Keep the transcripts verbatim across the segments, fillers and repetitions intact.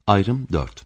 Ayrım dört.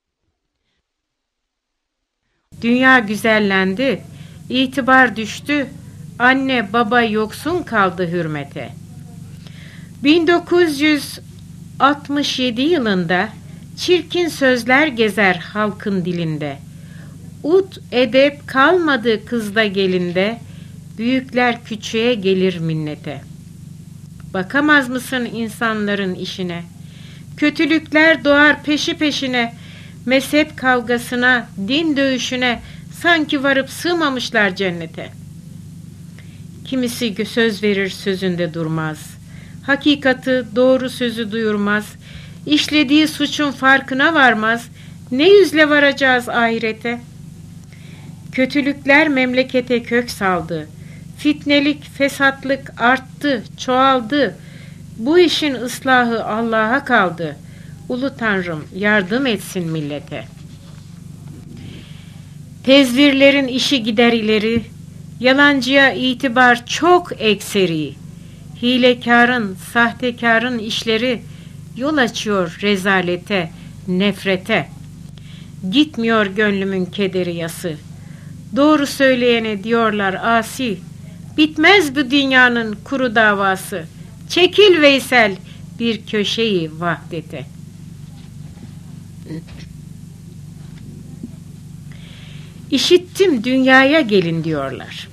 Dünya güzellendi, itibar düştü, anne baba yoksun kaldı hürmete. bin dokuz yüz altmış yedi yılında çirkin sözler gezer halkın dilinde. Ut edep kalmadı kızda gelinde, büyükler küçüğe gelir minnete. Bakamaz mısın insanların işine? Kötülükler doğar peşi peşine, mezhep kavgasına, din dövüşüne, sanki varıp sığmamışlar cennete. Kimisi söz verir sözünde durmaz, hakikati doğru sözü duyurmaz, işlediği suçun farkına varmaz, ne yüzle varacağız ahirete? Kötülükler memlekete kök saldı, fitnelik, fesatlık arttı, çoğaldı, bu işin ıslahı Allah'a kaldı, Ulu Tanrım yardım etsin millete. Tezvirlerin işi gider ileri, yalancıya itibar çok ekseri, hilekarın, sahtekarın işleri yol açıyor rezalete, nefrete. Gitmiyor gönlümün kederi yası, doğru söyleyene diyorlar asi, bitmez bu dünyanın kuru davası, çekil Veysel bir köşeyi vahdete. İşittim dünyaya gelin diyorlar.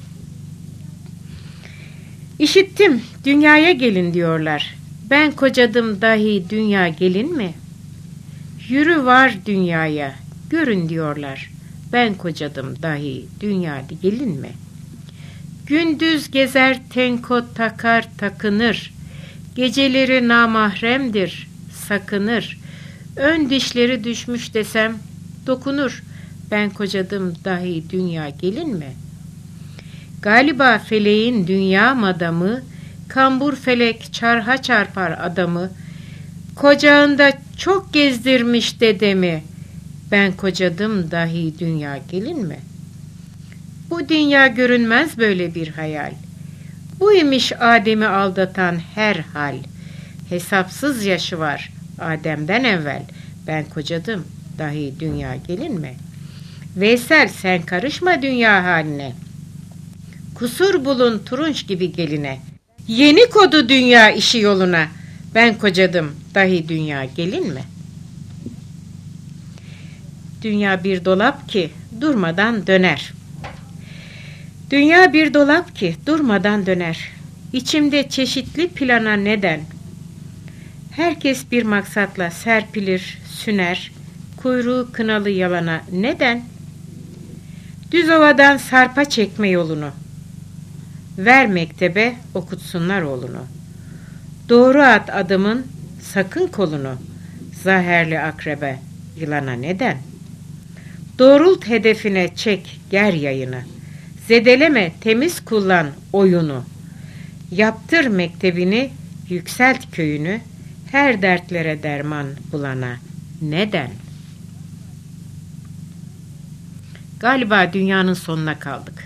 İşittim dünyaya gelin diyorlar. Ben kocadım dahi dünya gelin mi? Yürü var dünyaya görün diyorlar. Ben kocadım dahi dünya gelin mi? Gündüz gezer tenkot takar takınır. Geceleri namahremdir sakınır. Ön dişleri düşmüş desem dokunur. Ben kocadım dahi dünya gelin mi? Galiba feleğin dünya madamı, kambur felek çarha çarpar adamı. Kocağında çok gezdirmiş dedemi. Ben kocadım dahi dünya gelin mi? Bu dünya görünmez böyle bir hayal. Bu imiş Adem'i aldatan her hal. Hesapsız yaşı var Adem'den evvel. Ben kocadım dahi dünya gelin mi? Veysel sen karışma dünya haline. Kusur bulun turunç gibi geline. Yeni kodu dünya işi yoluna. Ben kocadım dahi dünya gelin mi? Dünya bir dolap ki durmadan döner. Dünya bir dolap ki durmadan döner. İçimde çeşitli plana neden? Herkes bir maksatla serpilir, süner. Kuyruğu kınalı yalana neden? Düz ovadan sarpa çekme yolunu. Ver mektebe okutsunlar oğlunu. Doğru at adımın sakın kolunu. Zaherli akrebe yılana neden? Doğrult hedefine çek ger yayını. Zedeleme temiz kullan oyunu. Yaptır mektebini yükselt köyünü. Her dertlere derman bulana neden? Galiba dünyanın sonuna kaldık.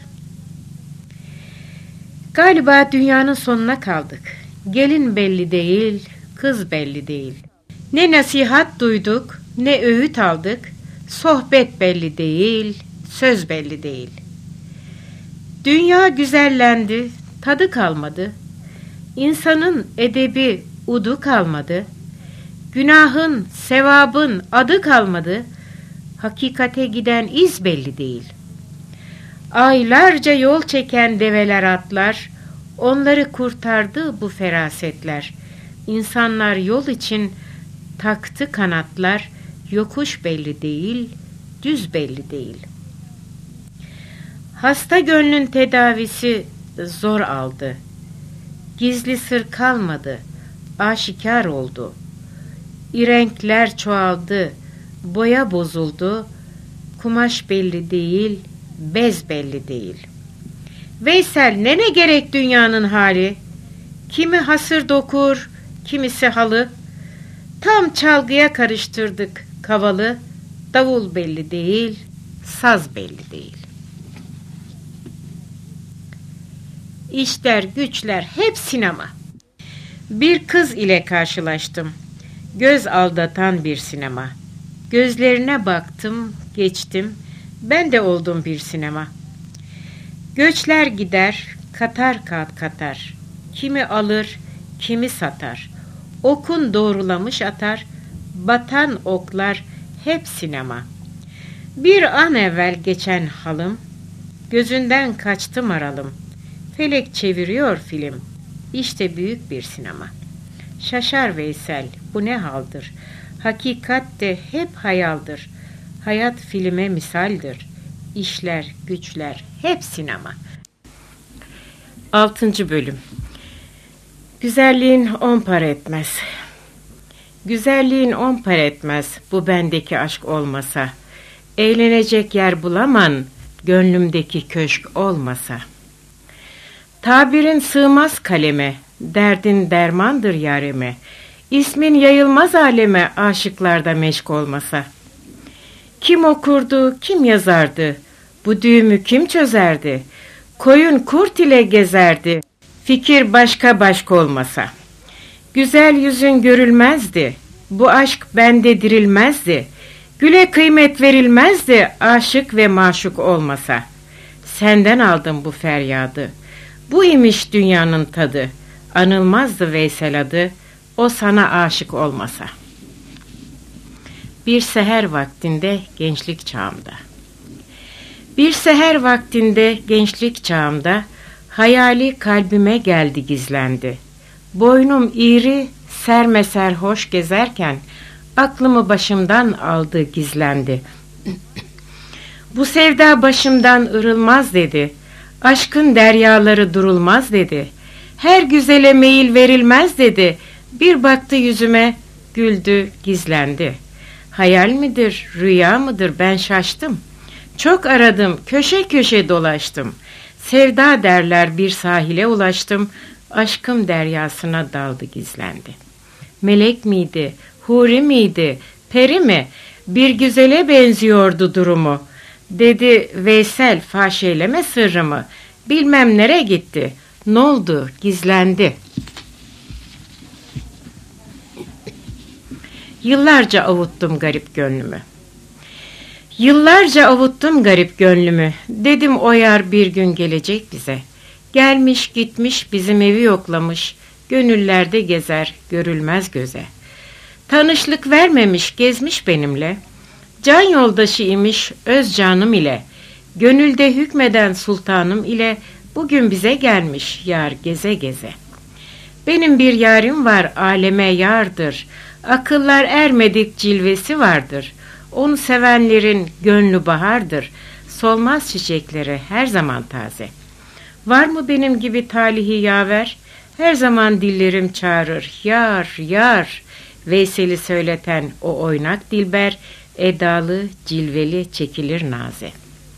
Galiba dünyanın sonuna kaldık. Gelin belli değil, kız belli değil. Ne nasihat duyduk, ne öğüt aldık. Sohbet belli değil, söz belli değil. Dünya güzellendi, tadı kalmadı. İnsanın edebi udu kalmadı. Günahın, sevabın adı kalmadı. Hakikate giden iz belli değil. Aylarca yol çeken develer atlar, onları kurtardı bu ferasetler. İnsanlar yol için taktı kanatlar, yokuş belli değil, düz belli değil. Hasta gönlün tedavisi zor aldı. Gizli sır kalmadı, aşikar oldu. İrenkler çoğaldı, boya bozuldu, kumaş belli değil, bez belli değil. Veysel ne ne gerek dünyanın hali? Kimi hasır dokur, kimisi halı. Tam çalgıya karıştırdık kavalı, davul belli değil, saz belli değil. İşler güçler hep sinema. Bir kız ile karşılaştım. Göz aldatan bir sinema. Gözlerine baktım, geçtim, ben de oldum bir sinema. Göçler gider, katar kat katar, kimi alır, kimi satar. Okun doğrulamış atar, batan oklar hep sinema. Bir an evvel geçen halım, gözünden kaçtı maralım. Felek çeviriyor film, işte büyük bir sinema. Şaşar Veysel, bu ne haldır? Hakikat de hep hayaldir. Hayat filme misaldir. İşler, güçler hep sinema. Altıncı bölüm. Güzelliğin on para etmez. Güzelliğin on para etmez, bu bendeki aşk olmasa. Eğlenecek yer bulaman, gönlümdeki köşk olmasa. Tabirin sığmaz kaleme, derdin dermandır yarime. İsmin yayılmaz aleme, aşıklarda meşk olmasa. Kim okurdu, kim yazardı, bu düğümü kim çözerdi? Koyun kurt ile gezerdi, fikir başka başka olmasa. Güzel yüzün görülmezdi, bu aşk bende dirilmezdi. Güle kıymet verilmezdi, aşık ve maşuk olmasa. Senden aldım bu feryadı, bu imiş dünyanın tadı. Anılmazdı Veysel adı, o sana aşık olmasa. Bir seher vaktinde gençlik çağımda. Bir seher vaktinde gençlik çağımda, hayali kalbime geldi gizlendi. Boynum iğri, sermeser hoş gezerken, aklımı başımdan aldı gizlendi. Bu sevda başımdan ırılmaz dedi, aşkın deryaları durulmaz dedi. Her güzele meyil verilmez dedi, bir baktı yüzüme, güldü gizlendi. Hayal midir, rüya mıdır, ben şaştım. Çok aradım, köşe köşe dolaştım. Sevda derler bir sahile ulaştım, aşkım deryasına daldı gizlendi. Melek miydi, huri miydi, peri mi? Bir güzele benziyordu durumu. Dedi Veysel, faş eyleme sırrımı. Bilmem nere gitti, n'oldu, gizlendi. Yıllarca avuttum garip gönlümü. Yıllarca avuttum garip gönlümü. Dedim o yar bir gün gelecek bize. Gelmiş gitmiş bizim evi yoklamış. Gönüllerde gezer, görülmez göze. Tanışlık vermemiş, gezmiş benimle. Can yoldaşı imiş öz canım ile. Gönülde hükmeden sultanım ile bugün bize gelmiş yar geze geze. Benim bir yarim var, aleme yardır. Akıllar ermedik cilvesi vardır. Onu sevenlerin gönlü bahardır. Solmaz çiçekleri her zaman taze. Var mı benim gibi talihi yaver? Her zaman dillerim çağırır. Yar, yar. Veysel'i söyleten o oynak dilber, edalı, cilveli çekilir naze.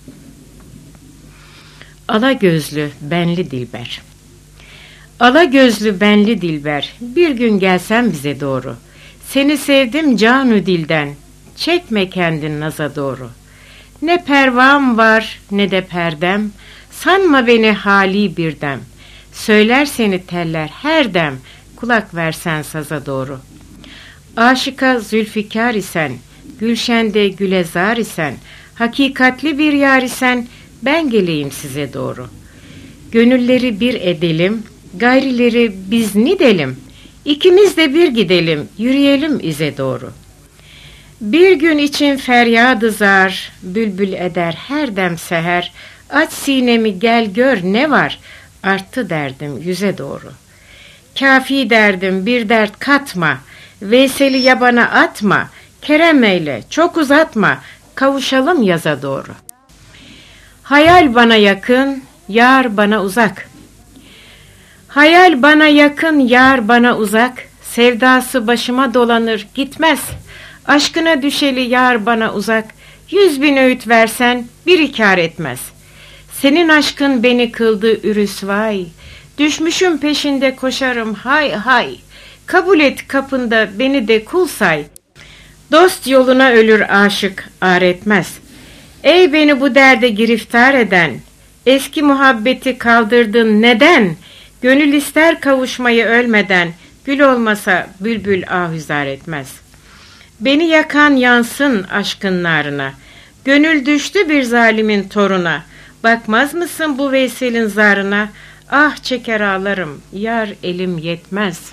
Ala gözlü, benli dilber. Ala gözlü, benli dilber, bir gün gelsen bize doğru. Seni sevdim canü dilden, çekme kendin naza doğru. Ne pervam var ne de perdem, sanma beni hali bir dem. Söyler seni teller her dem, kulak versen saza doğru. Aşıka zülfikar isen, gülşende gülezar isen, hakikatli bir yar isen, ben geleyim size doğru. Gönülleri bir edelim, gayrileri biz nidelim, İkimiz de bir gidelim, yürüyelim ize doğru. Bir gün için feryadı zar, bülbül eder her dem seher, aç sinemi gel gör ne var, arttı derdim yüze doğru. Kafi derdim bir dert katma, Veysel'i yabana atma, kerem eyle çok uzatma, kavuşalım yaza doğru. Hayal bana yakın, yar bana uzak. Hayal bana yakın, yar bana uzak, sevdası başıma dolanır gitmez. Aşkına düşeli yar bana uzak, yüz bin öğüt versen bir kâr etmez. Senin aşkın beni kıldı ürüsvay, düşmüşüm peşinde koşarım hay hay. Kabul et kapında beni de kul say, dost yoluna ölür aşık âr etmez. Ey beni bu derde giriftar eden, eski muhabbeti kaldırdın neden? Gönül ister kavuşmayı ölmeden, gül olmasa bülbül ahüzar etmez. Beni yakan yansın aşkın narına, gönül düştü bir zalimin toruna. Bakmaz mısın bu Veysel'in zarına? Ah çeker ağlarım, yar elim yetmez.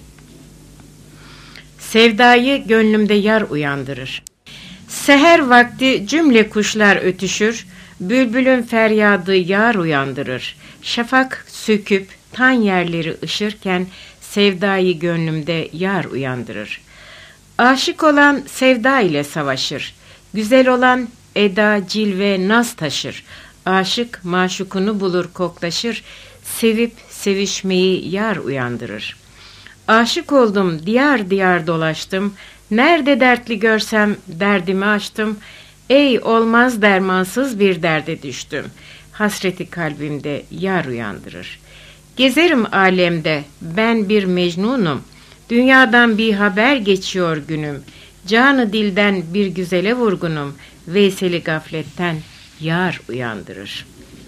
Sevdayı gönlümde yar uyandırır. Seher vakti cümle kuşlar ötüşür, bülbülün feryadı yar uyandırır. Şafak söküp tan yerleri ışırken, sevdayı gönlümde yar uyandırır. Aşık olan sevda ile savaşır, güzel olan eda, cilve, naz taşır. Aşık maşukunu bulur koklaşır, sevip sevişmeyi yar uyandırır. Aşık oldum, diyar diyar dolaştım, nerede dertli görsem derdimi açtım. Ey olmaz dermansız bir derde düştüm, hasreti kalbimde yar uyandırır. Gezerim alemde, ben bir mecnunum, dünyadan bir haber geçiyor günüm. Canı dilden bir güzele vurgunum, Veysel'i gafletten yar uyandırır.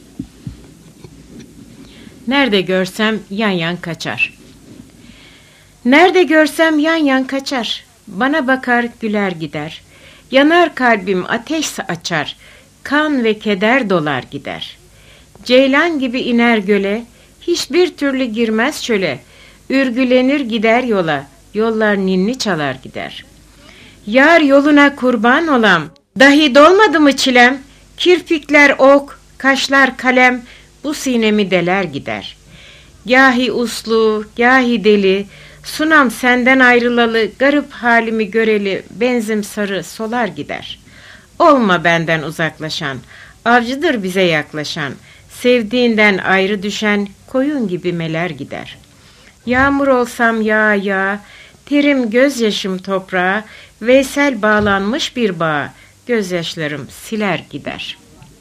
Nerede görsem yan yan kaçar. Nerede görsem yan yan kaçar. Bana bakar güler gider. Yanar kalbim ateş açar. Kan ve keder dolar gider. Ceylan gibi iner göle, hiçbir türlü girmez çöle. Ürgülenir gider yola, yollar ninni çalar gider. Yar yoluna kurban olam, dahi dolmadı mı çilem? Kirpikler ok, kaşlar kalem, bu sinemi deler gider. Gahi uslu, gahi deli, sunam senden ayrılalı, garip halimi göreli, benzim sarı solar gider. Olma benden uzaklaşan, avcıdır bize yaklaşan, sevdiğinden ayrı düşen, koyun gibi meler gider. Yağmur olsam yağ yağ, terim gözyaşım toprağa, Veysel bağlanmış bir bağa, gözyaşlarım siler gider.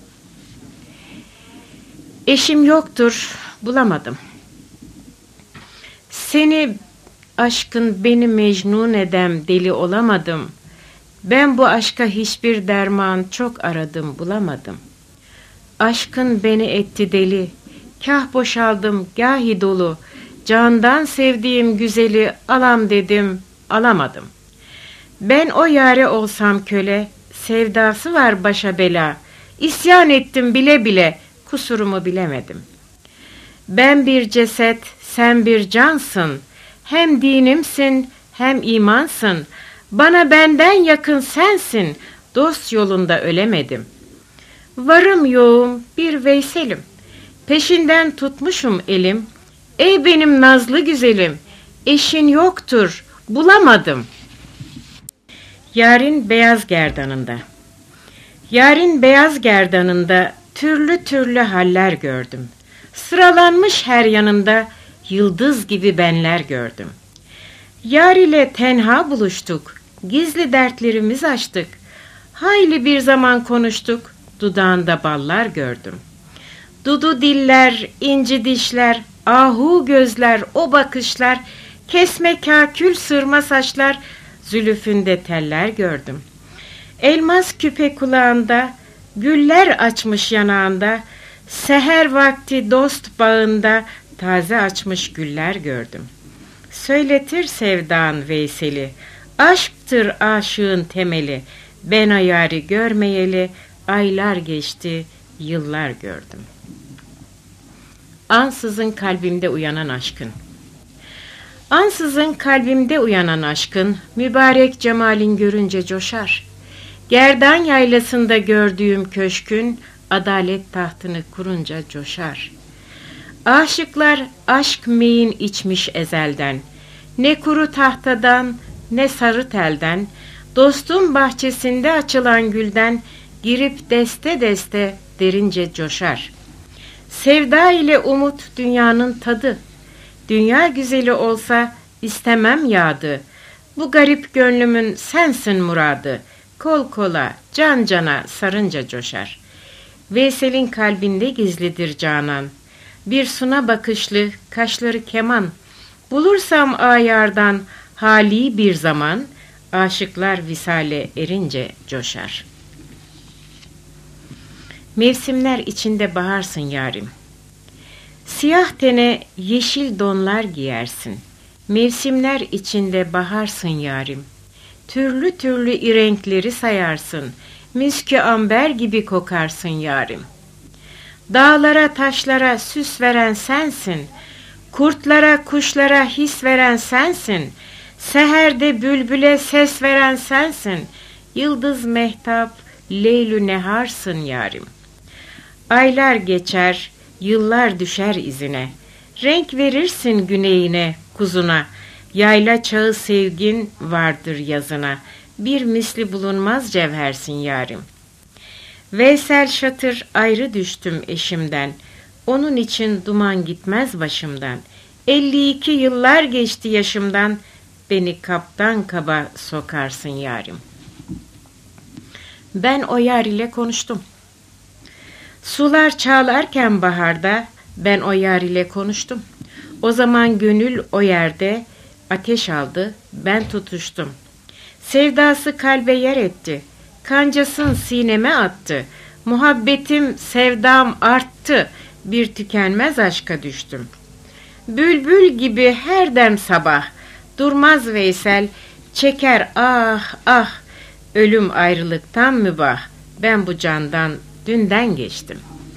Eşim yoktur, bulamadım. Seni aşkın beni mecnun edem, deli olamadım. Ben bu aşka hiçbir derman çok aradım, bulamadım. Aşkın beni etti deli, kah boşaldım, gahi dolu. Candan sevdiğim güzeli alam dedim, alamadım. Ben o yare olsam köle, sevdası var başa bela. İsyan ettim bile bile, kusurumu bilemedim. Ben bir ceset, sen bir cansın. Hem dinimsin, hem imansın. Bana benden yakın sensin, dost yolunda ölemedim. Varım yoğum bir Veysel'im, peşinden tutmuşum elim. Ey benim nazlı güzelim, eşin yoktur, bulamadım. Yarın beyaz gerdanında. Yarın beyaz gerdanında türlü türlü haller gördüm. Sıralanmış her yanında yıldız gibi benler gördüm. Yar ile tenha buluştuk, gizli dertlerimizi açtık. Hayli bir zaman konuştuk, dudağında ballar gördüm. Dudu diller, inci dişler, ahu gözler, o bakışlar, kesme kakül sırma saçlar, zülüfünde teller gördüm. Elmas küpe kulağında, güller açmış yanağında, seher vakti dost bağında, taze açmış güller gördüm. Söyletir sevdan Veysel'i, aşktır aşığın temeli, ben ayarı görmeyeli, aylar geçti, yıllar gördüm. Ansızın kalbimde uyanan aşkın. Ansızın kalbimde uyanan aşkın, mübarek cemalin görünce coşar. Gerdan yaylasında gördüğüm köşkün, adalet tahtını kurunca coşar. Aşıklar aşk meyin içmiş ezelden, ne kuru tahtadan, ne sarı telden, dostun bahçesinde açılan gülden, girip deste deste derince coşar. Sevda ile umut dünyanın tadı, dünya güzeli olsa istemem yağdı. Bu garip gönlümün sensin muradı, kol kola, can cana sarınca coşar. Veysel'in kalbinde gizlidir canan, bir suna bakışlı, kaşları keman. Bulursam ayardan hali bir zaman, aşıklar visale erince coşar. Mevsimler içinde baharsın yarim. Siyah tene yeşil donlar giyersin. Mevsimler içinde baharsın yarim. Türlü türlü irenkleri sayarsın, miskü amber gibi kokarsın yarim. Dağlara taşlara süs veren sensin, kurtlara kuşlara his veren sensin, seherde bülbüle ses veren sensin, yıldız mehtap, leylü neharsın yarim. Aylar geçer, yıllar düşer izine, renk verirsin güneyine, kuzuna, yayla çağı sevgin vardır yazına, bir misli bulunmaz cevhersin yarim. Veysel şatır ayrı düştüm eşimden, onun için duman gitmez başımdan, elli iki yıllar geçti yaşımdan, beni kaptan kaba sokarsın yarim. Ben o yar ile konuştum. Sular çağlarken baharda, ben o yar ile konuştum. O zaman gönül o yerde ateş aldı, ben tutuştum. Sevdası kalbe yer etti, kancasın sineme attı. Muhabbetim, sevdam arttı, bir tükenmez aşka düştüm. Bülbül gibi her dem sabah, durmaz Veysel, çeker ah ah, ölüm ayrılıktan mübah, ben bu candan dünden geçtim.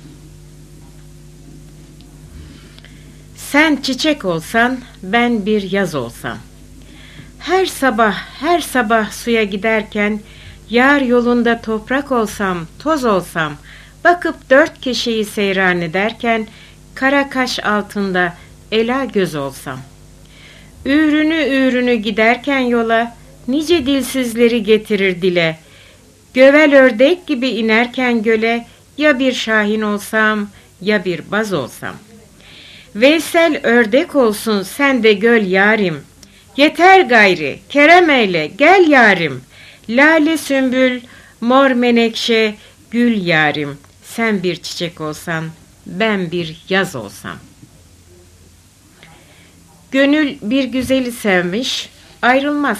Sen çiçek olsan, ben bir yaz olsam. Her sabah, her sabah suya giderken, yar yolunda toprak olsam, toz olsam, bakıp dört köşeyi seyran ederken, kara kaş altında ela göz olsam. Ürünü ürünü giderken yola, nice dilsizleri getirir dile. Gövel ördek gibi inerken göle, ya bir şahin olsam, ya bir baz olsam. Veysel ördek olsun sen de göl yarim, yeter gayri, kerem eyle, gel yarim. Lale sümbül, mor menekşe, gül yarim, sen bir çiçek olsan, ben bir yaz olsam. Gönül bir güzeli sevmiş, ayrılmaz.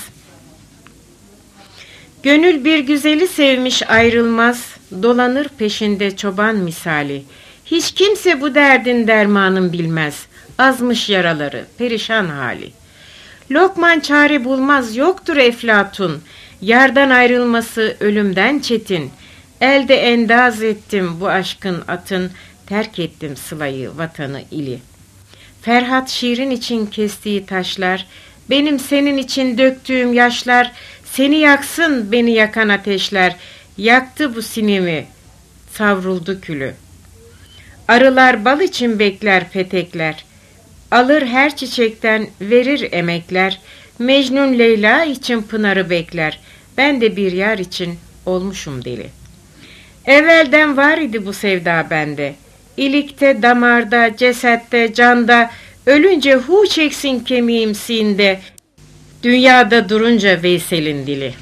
Gönül bir güzeli sevmiş, ayrılmaz, dolanır peşinde çoban misali. Hiç kimse bu derdin dermanın bilmez, azmış yaraları, perişan hali. Lokman çare bulmaz, yoktur Eflatun, yardan ayrılması ölümden çetin. Elde endaz ettim bu aşkın atın, terk ettim sılayı, vatanı, ili. Ferhat şiirin için kestiği taşlar, benim senin için döktüğüm yaşlar, seni yaksın beni yakan ateşler, yaktı bu sinemi, savruldu külü. Arılar bal için bekler petekler, alır her çiçekten verir emekler, Mecnun Leyla için pınarı bekler, ben de bir yar için olmuşum deli. Evvelden var idi bu sevda bende, ilikte, damarda, cesette, canda, ölünce hu çeksin kemiğim sinde, dünyada durunca Veysel'in dili.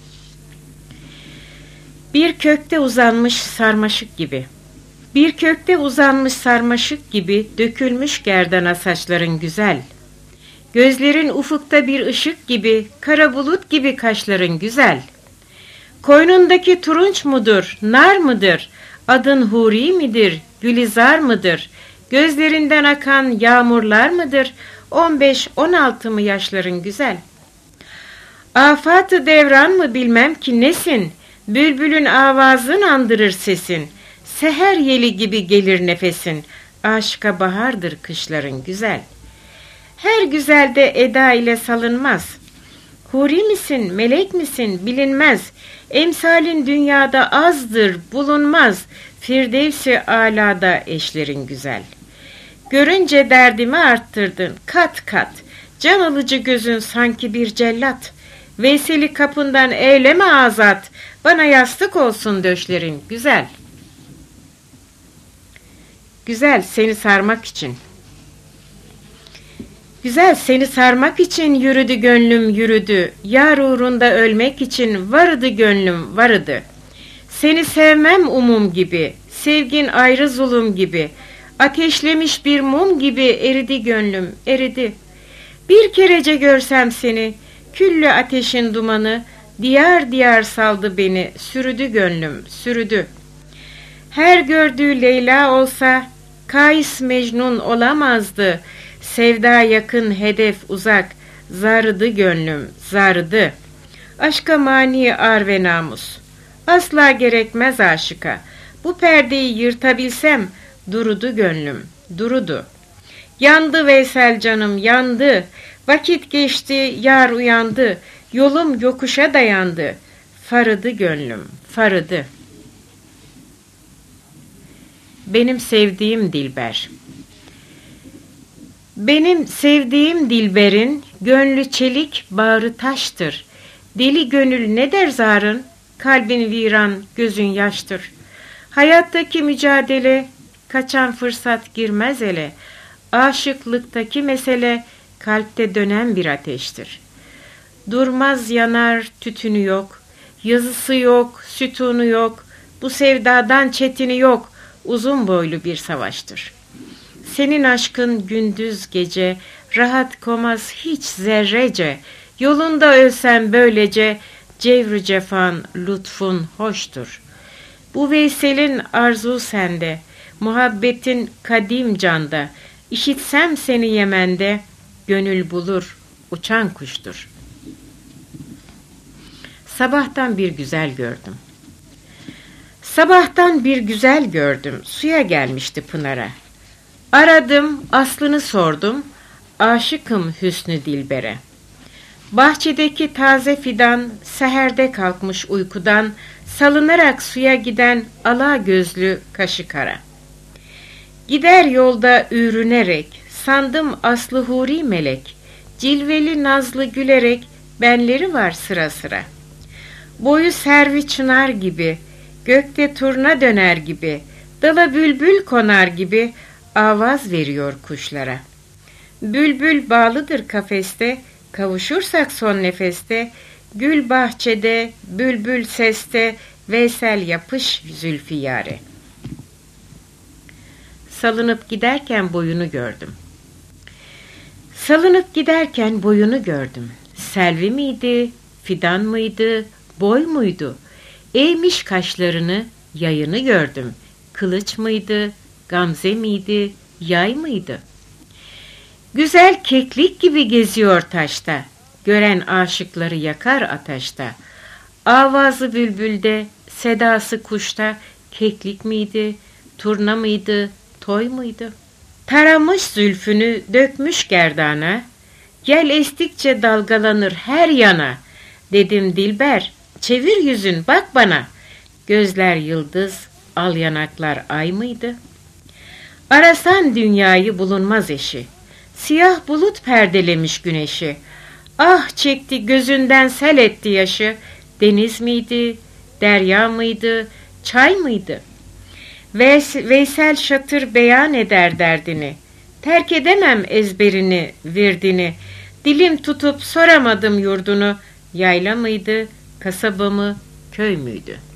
Bir kökte uzanmış sarmaşık gibi, bir kökte uzanmış sarmaşık gibi, dökülmüş gerdana saçların güzel. Gözlerin ufukta bir ışık gibi, kara bulut gibi kaşların güzel. Koynundaki turunç mudur, nar mıdır, adın huri midir, gülizar mıdır, gözlerinden akan yağmurlar mıdır, on beş on altı mı yaşların güzel. Afat-ı devran mı bilmem ki nesin, bülbülün avazın andırır sesin, seher yeli gibi gelir nefesin, aşka bahardır kışların güzel. Her güzelde eda ile salınmaz, huri misin, melek misin bilinmez, emsalin dünyada azdır, bulunmaz, Firdevs-i alada eşlerin güzel. Görünce derdimi arttırdın kat kat, can alıcı gözün sanki bir cellat, Veysel'i kapından eyleme azat, bana yastık olsun döşlerin güzel. Güzel seni sarmak için. Güzel seni sarmak için yürüdü gönlüm yürüdü, yar uğrunda ölmek için varıdı gönlüm varıdı. Seni sevmem umum gibi, sevgin ayrı zulüm gibi, ateşlemiş bir mum gibi eridi gönlüm eridi. Bir kerece görsem seni, küllü ateşin dumanı, diyar diyar saldı beni, sürüdü gönlüm sürüdü. Her gördüğü Leyla olsa, Kais Mecnun olamazdı, sevda yakın hedef uzak, zarıdı gönlüm zarıdı. Aşka mani ar ve namus. Asla gerekmez aşıka. Bu perdeyi yırtabilsem, durudu gönlüm, durudu. Yandı Veysel canım, yandı. Vakit geçti, yar uyandı. Yolum yokuşa dayandı. Farıdı gönlüm, farıdı. Benim sevdiğim Dilber. Benim sevdiğim Dilber'in gönlü çelik, bağrı taştır. Deli gönül ne der zarın? Kalbin viran, gözün yaştır. Hayattaki mücadele, kaçan fırsat girmez ele. Aşıklıktaki mesele, kalpte dönen bir ateştir. Durmaz yanar, tütünü yok. Yazısı yok, sütunu yok. Bu sevdadan çetini yok. Uzun boylu bir savaştır. Senin aşkın gündüz gece, rahat komaz hiç zerrece. Yolunda ölsem böylece, cevr cefan, lütfun hoştur. Bu Veysel'in arzu sende, muhabbetin kadim canda. İşitsem seni Yemen'de, gönül bulur, uçan kuştur. Sabahtan bir güzel gördüm. Sabahtan bir güzel gördüm, suya gelmişti pınara. Aradım, aslını sordum, aşıkım Hüsnü Dilber'e. Bahçedeki taze fidan, seherde kalkmış uykudan, salınarak suya giden ala gözlü kaşı kara. Gider yolda ürünerek, sandım aslı huri melek, cilveli nazlı gülerek, benleri var sıra sıra. Boyu servi çınar gibi, gökte turna döner gibi, dala bülbül konar gibi, avaz veriyor kuşlara. Bülbül bağlıdır kafeste, kavuşursak son nefeste, gül bahçede, bülbül seste, Veysel yapış zülfü yâre. Salınıp giderken boyunu gördüm. Salınıp giderken boyunu gördüm. Selvi miydi, fidan mıydı, boy muydu? Eğmiş kaşlarını, yayını gördüm. Kılıç mıydı, gamze miydi, yay mıydı? Güzel keklik gibi geziyor taşta, gören aşıkları yakar ateşte. Avazı bülbülde, sedası kuşta, keklik miydi, turna mıydı, toy muydu? Taramış zülfünü, dökmüş gerdana, gel estikçe dalgalanır her yana. Dedim Dilber, çevir yüzün bak bana, gözler yıldız, al yanaklar ay mıydı? Arasan dünyayı bulunmaz eşi, siyah bulut perdelemiş güneşi. Ah çekti gözünden sel etti yaşı, deniz miydi, derya mıydı, çay mıydı? Veys Veysel şatır beyan eder derdini, terk edemem ezberini, virdini. Dilim tutup soramadım yurdunu, yayla mıydı, kasaba mı, köy müydü?